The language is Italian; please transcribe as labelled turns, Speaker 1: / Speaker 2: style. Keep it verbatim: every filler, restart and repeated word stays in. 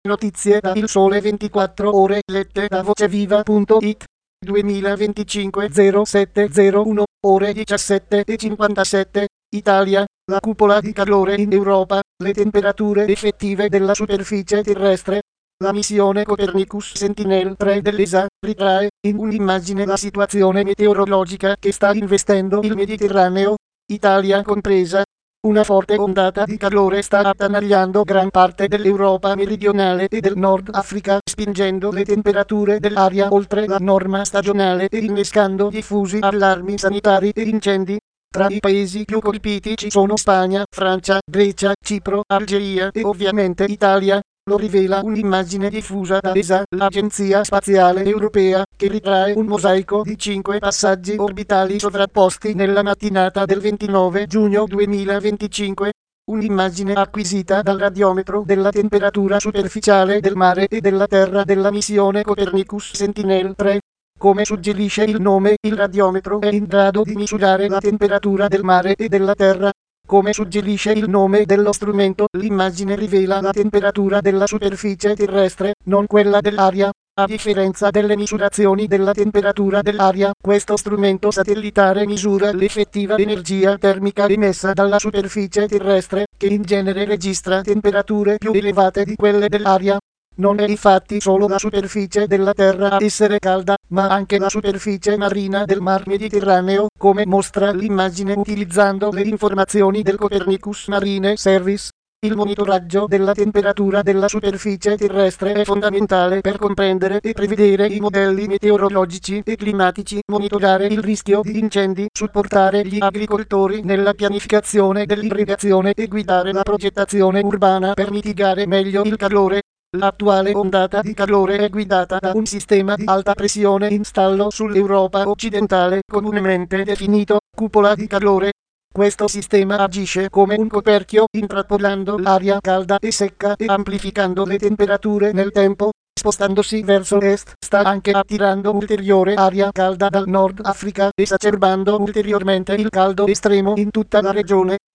Speaker 1: Notizie da Il Sole ventiquattro Ore lette da voceviva punto it. duemilaventicinque zero sette zero uno, ore diciassette e cinquantasette, Italia, la cupola di calore in Europa, le temperature effettive della superficie terrestre. La missione Copernicus Sentinel tre dell'E S A ritrae in un'immagine la situazione meteorologica che sta investendo il Mediterraneo, Italia compresa. Una forte ondata di calore sta attanagliando gran parte dell'Europa meridionale e del Nord Africa, spingendo le temperature dell'aria oltre la norma stagionale e innescando diffusi allarmi sanitari e incendi. Tra i paesi più colpiti ci sono Spagna, Francia, Grecia, Cipro, Algeria e ovviamente Italia. Lo rivela un'immagine diffusa da E S A, l'Agenzia Spaziale Europea, che ritrae un mosaico di cinque passaggi orbitali sovrapposti nella mattinata del ventinove giugno duemilaventicinque. Un'immagine acquisita dal radiometro della temperatura superficiale del mare e della terra della missione Copernicus Sentinel tre. Come suggerisce il nome, il radiometro è in grado di misurare la temperatura del mare e della terra. Come suggerisce il nome dello strumento, l'immagine rivela la temperatura della superficie terrestre, non quella dell'aria. A differenza delle misurazioni della temperatura dell'aria, questo strumento satellitare misura l'effettiva energia termica emessa dalla superficie terrestre, che in genere registra temperature più elevate di quelle dell'aria. Non è infatti solo la superficie della Terra a essere calda, ma anche la superficie marina del Mar Mediterraneo, come mostra l'immagine utilizzando le informazioni del Copernicus Marine Service. Il monitoraggio della temperatura della superficie terrestre è fondamentale per comprendere e prevedere i modelli meteorologici e climatici, monitorare il rischio di incendi, supportare gli agricoltori nella pianificazione dell'irrigazione e guidare la progettazione urbana per mitigare meglio il calore. L'attuale ondata di calore è guidata da un sistema di alta pressione in stallo sull'Europa occidentale, comunemente definito cupola di calore. Questo sistema agisce come un coperchio, intrappolando l'aria calda e secca e amplificando le temperature nel tempo. Spostandosi verso est, sta anche attirando ulteriore aria calda dal Nord Africa, esacerbando ulteriormente il caldo estremo in tutta la regione.